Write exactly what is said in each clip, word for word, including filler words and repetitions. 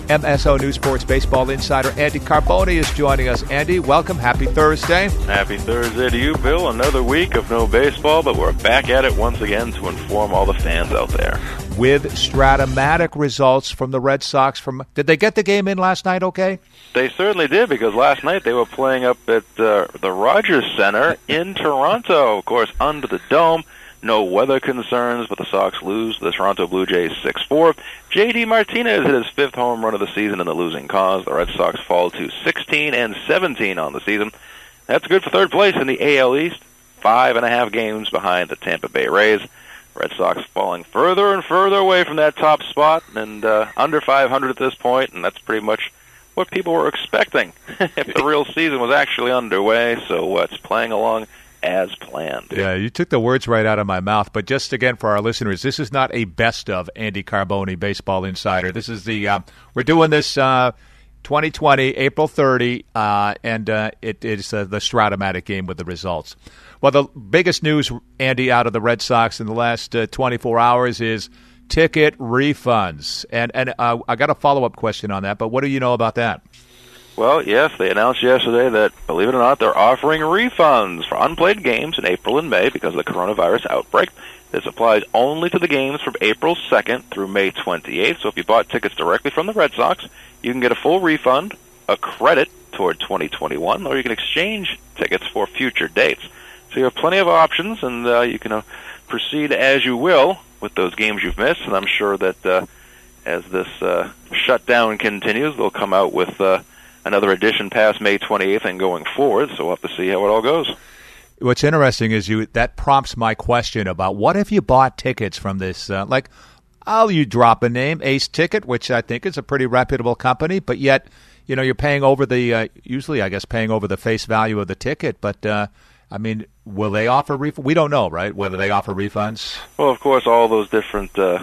M S O News Sports baseball insider Andy Carboni is joining us. Andy, welcome. Happy Thursday. Happy Thursday to you, Bill. Another week of no baseball, but we're back at it once again to inform all the fans out there. With Stratomatic results from the Red Sox. From Did they get the game in last night okay? They certainly did, because last night they were playing up at uh, the Rogers Center in Toronto. Of course, under the dome. No weather concerns, but the Sox lose the Toronto Blue Jays six four. J D Martinez hit his fifth home run of the season in the losing cause. The Red Sox fall to sixteen and seventeen on the season. That's good for third place in the A L East, five and a half games behind the Tampa Bay Rays. Red Sox falling further and further away from that top spot, and uh, under five hundred at this point, and that's pretty much what people were expecting if the real season was actually underway. So uh, it's playing along as planned. Yeah, you took the words right out of my mouth. But just again for our listeners, this is not a best of Andy Carboni Baseball Insider. This is the uh, we're doing this uh, twenty twenty April thirtieth, uh, and uh, it is uh, the Stratomatic game with the results. Well, the biggest news, Andy, out of the Red Sox in the last uh, twenty-four hours is ticket refunds. And and uh, I got a follow up question on that. But what do you know about that? Well, yes, they announced yesterday that, believe it or not, they're offering refunds for unplayed games in April and May because of the coronavirus outbreak. This applies only to the games from April second through May twenty-eighth. So if you bought tickets directly from the Red Sox, you can get a full refund, a credit toward twenty twenty-one, or you can exchange tickets for future dates. So you have plenty of options, and uh, you can uh, proceed as you will with those games you've missed. And I'm sure that uh, as this uh, shutdown continues, they'll come out with Uh, another edition past May twenty-eighth and going forward, so we'll have to see how it all goes. What's interesting is you that prompts my question about what if you bought tickets from this, uh, like, I'll you drop a name, Ace Ticket, which I think is a pretty reputable company, but yet, you know, you're paying over the, uh, usually I guess paying over the face value of the ticket, but, uh, I mean, will they offer refunds? We don't know, right, whether they offer refunds? Well, of course, all those different uh,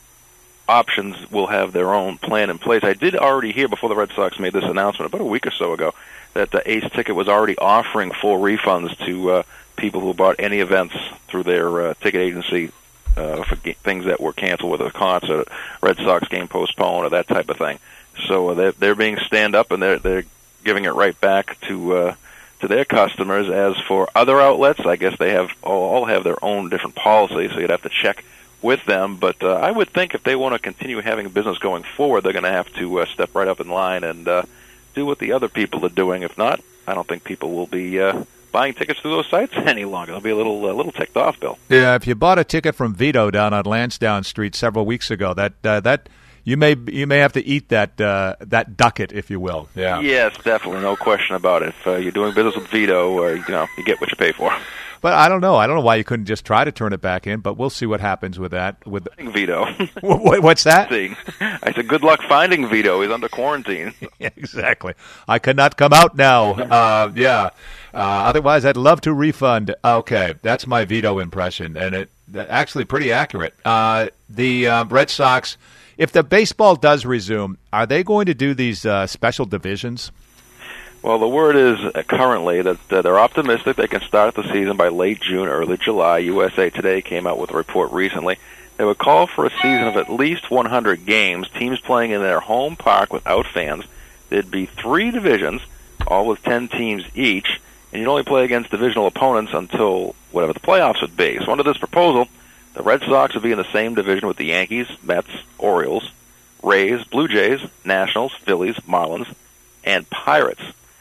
options will have their own plan in place. I did already hear before the Red Sox made this announcement about a week or so ago that the Ace Ticket was already offering full refunds to uh, people who bought any events through their uh, ticket agency uh, for g- things that were canceled, whether a concert, Red Sox game postponed, or that type of thing. So uh, they're, they're being stand up, and they're they're giving it right back to uh, to their customers. As for other outlets, I guess they have all, all have their own different policies, so you'd have to check with them, but uh, I would think if they want to continue having business going forward, they're going to have to uh, step right up in line and uh, do what the other people are doing. If not, I don't think people will be uh, buying tickets through those sites any longer. They'll be a little a little ticked off, Bill. Yeah, if you bought a ticket from Vito down on Lansdowne Street several weeks ago, that uh, that you may you may have to eat that uh, that ducat, if you will. Yeah. Yes, definitely, no question about it. If uh, you're doing business with Vito, or you know, you get what you pay for. But I don't know. I don't know why you couldn't just try to turn it back in, but we'll see what happens with that. With Vito. What's that? I said, good luck finding Vito. He's under quarantine. Yeah, exactly. I cannot come out now. Uh, yeah. Uh, otherwise, I'd love to refund. Okay, that's my Vito impression, and it actually pretty accurate. Uh, the uh, Red Sox, if the baseball does resume, are they going to do these uh, special divisions? Well, the word is uh, currently that uh, they're optimistic they can start the season by late June, early July. U S A Today came out with a report recently. They would call for a season of at least one hundred games, teams playing in their home park without fans. There'd be three divisions, all with ten teams each, and you'd only play against divisional opponents until whatever the playoffs would be. So under this proposal, the Red Sox would be in the same division with the Yankees, Mets, Orioles, Rays, Blue Jays, Nationals, Phillies, Marlins, and Pirates.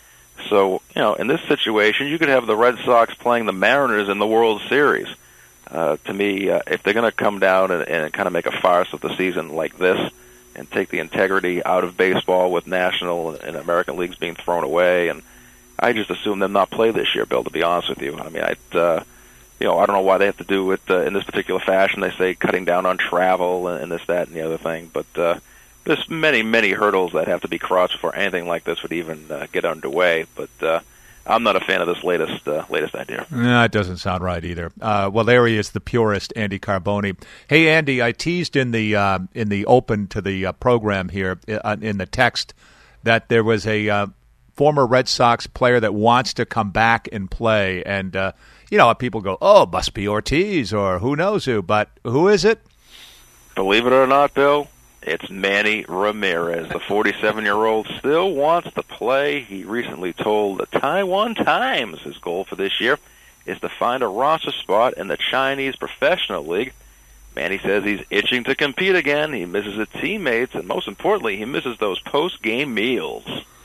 So, you know, in this situation, you could have the Red Sox playing the Mariners in the World Series. Uh, to me, uh, if they're going to come down and, and kind of make a farce of the season like this and take the integrity out of baseball with National and American leagues being thrown away, and I just assume them not play this year, Bill, to be honest with you. I mean, I, uh, you know, I don't know why they have to do it uh, in this particular fashion. They say cutting down on travel and, and this, that, and the other thing, but uh, there's many, many hurdles that have to be crossed before anything like this would even uh, get underway. But uh, I'm not a fan of this latest uh, latest idea. No, it doesn't sound right either. Uh, well, there he is, the purist, Andy Carboni. Hey, Andy, I teased in the uh, in the open to the uh, program here uh, in the text that there was a uh, former Red Sox player that wants to come back and play. And, uh, you know, people go, oh, must be Ortiz or who knows who. But who is it? Believe it or not, Bill, It's Manny Ramirez. The forty-seven-year-old still wants to play. He recently told the Taiwan Times his goal for this year is to find a roster spot in the Chinese Professional League. Manny says he's itching to compete again. He misses his teammates, and most importantly, he misses those post-game meals.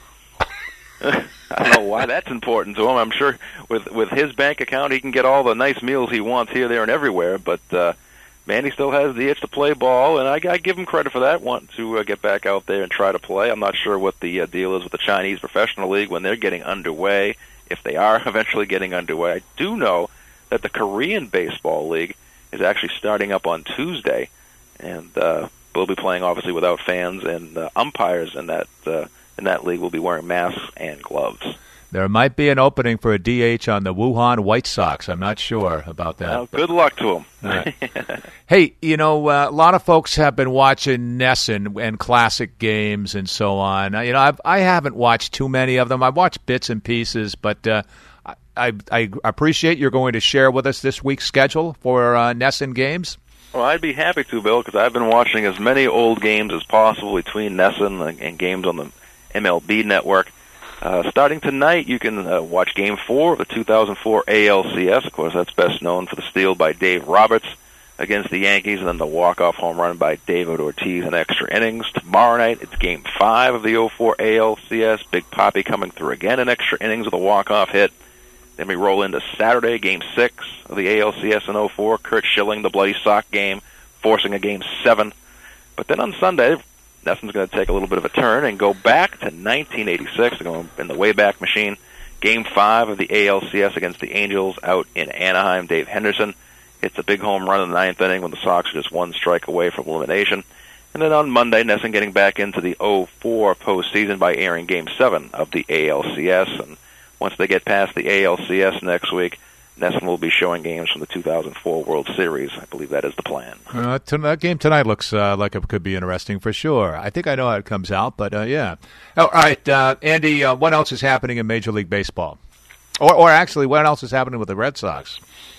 I don't know why that's important to him. I'm sure with with his bank account, he can get all the nice meals he wants here, there, and everywhere. But uh, Manny still has the itch to play ball, and I, I give him credit for that. Want to uh, get back out there and try to play. I'm not sure what the uh, deal is with the Chinese Professional League when they're getting underway, if they are eventually getting underway. I do know that the Korean Baseball League is actually starting up on Tuesday, and uh, we'll be playing obviously without fans, and uh, umpires in that uh, in that league will be wearing masks and gloves. There might be an opening for a D H on the Wuhan White Sox. I'm not sure about that. Well, good luck to them. Right. Hey, you know, uh, a lot of folks have been watching NESN and classic games and so on. You know, I've, I haven't watched too many of them. I've watched bits and pieces, but uh, I, I appreciate you're going to share with us this week's schedule for uh, NESN games. Well, I'd be happy to, Bill, because I've been watching as many old games as possible between NESN and, and games on the M L B network. Uh, starting tonight, you can uh, watch Game four of the two thousand four A L C S. Of course, that's best known for the steal by Dave Roberts against the Yankees, and then the walk-off home run by David Ortiz in extra innings. Tomorrow night, it's Game five of the oh four A L C S. Big Papi coming through again in extra innings with a walk-off hit. Then we roll into Saturday, Game six of the A L C S in oh four. Curt Schilling, the bloody sock game, forcing a Game seven. But then on Sunday, NESN's going to take a little bit of a turn and go back to nineteen eighty-six. They're going in the Wayback Machine. Game five of the A L C S against the Angels out in Anaheim. Dave Henderson hits a big home run in the ninth inning when the Sox are just one strike away from elimination. And then on Monday, NESN getting back into the oh four postseason by airing Game seven of the A L C S. And once they get past the A L C S next week, NESN will be showing games from the two thousand four World Series. I believe that is the plan. Uh, t- that game tonight looks uh, like it could be interesting for sure. I think I know how it comes out, but uh, yeah. Oh, all right, uh, Andy, uh, what else is happening in Major League Baseball? Or, or actually, what else is happening with the Red Sox?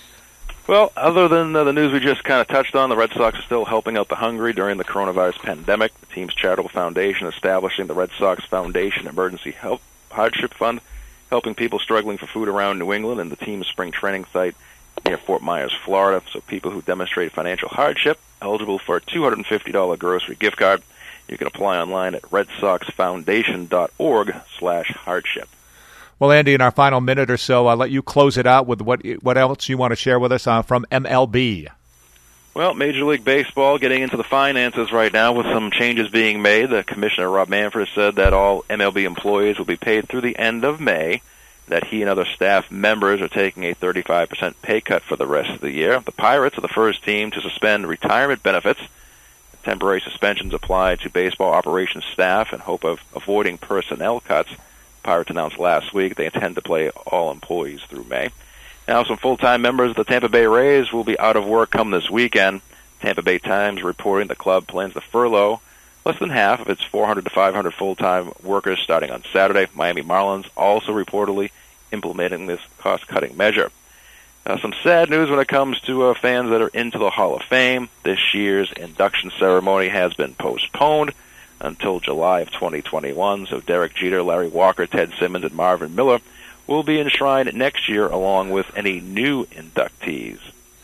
Well, other than uh, the news we just kind of touched on, the Red Sox are still helping out the hungry during the coronavirus pandemic. The team's charitable foundation establishing the Red Sox Foundation Emergency Help Hardship Fund, helping people struggling for food around New England and the team's spring training site near Fort Myers, Florida. So people who demonstrate financial hardship eligible for a two hundred fifty dollars grocery gift card. You can apply online at red sox foundation dot org slash hardship. Well, Andy, in our final minute or so, I'll let you close it out with what what else you want to share with us uh, from M L B. Well, Major League Baseball getting into the finances right now with some changes being made. The Commissioner, Rob Manfred, said that all M L B employees will be paid through the end of May, that he and other staff members are taking a thirty-five percent pay cut for the rest of the year. The Pirates are the first team to suspend retirement benefits. Temporary suspensions apply to baseball operations staff in hope of avoiding personnel cuts. Pirates announced last week they intend to pay all employees through May. Now, some full-time members of the Tampa Bay Rays will be out of work come this weekend. Tampa Bay Times reporting the club plans to furlough less than half of its four hundred to five hundred full-time workers starting on Saturday. Miami Marlins also reportedly implementing this cost-cutting measure. Uh, some sad news when it comes to uh, fans that are into the Hall of Fame. This year's induction ceremony has been postponed until July of twenty twenty-one. So Derek Jeter, Larry Walker, Ted Simmons, and Marvin Miller will be enshrined next year along with any new inductees.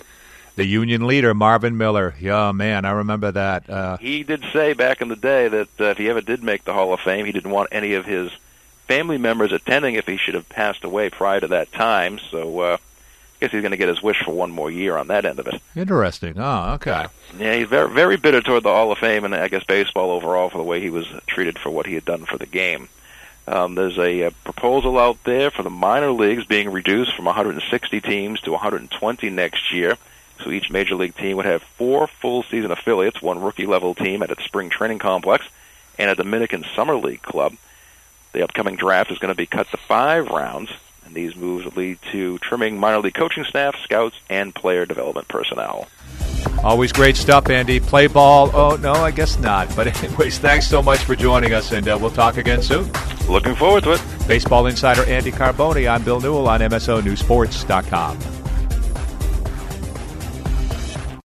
The union leader, Marvin Miller. Yeah, man, I remember that. Uh, he did say back in the day that uh, if he ever did make the Hall of Fame, he didn't want any of his family members attending if he should have passed away prior to that time. So uh, I guess he's going to get his wish for one more year on that end of it. Interesting. Oh, okay. Yeah, he's very, very bitter toward the Hall of Fame and I guess baseball overall for the way he was treated for what he had done for the game. Um, there's a, a proposal out there for the minor leagues being reduced from one hundred sixty teams to one hundred twenty next year. So each major league team would have four full-season affiliates, one rookie-level team at its spring training complex, and a Dominican Summer League club. The upcoming draft is going to be cut to five rounds, and these moves will lead to trimming minor league coaching staff, scouts, and player development personnel. Always great stuff, Andy. Play ball. Oh, no, I guess not. But anyways, thanks so much for joining us, and uh, we'll talk again soon. Looking forward to it. Baseball insider Andy Carboni. I'm Bill Newell on M S O News Sports dot com.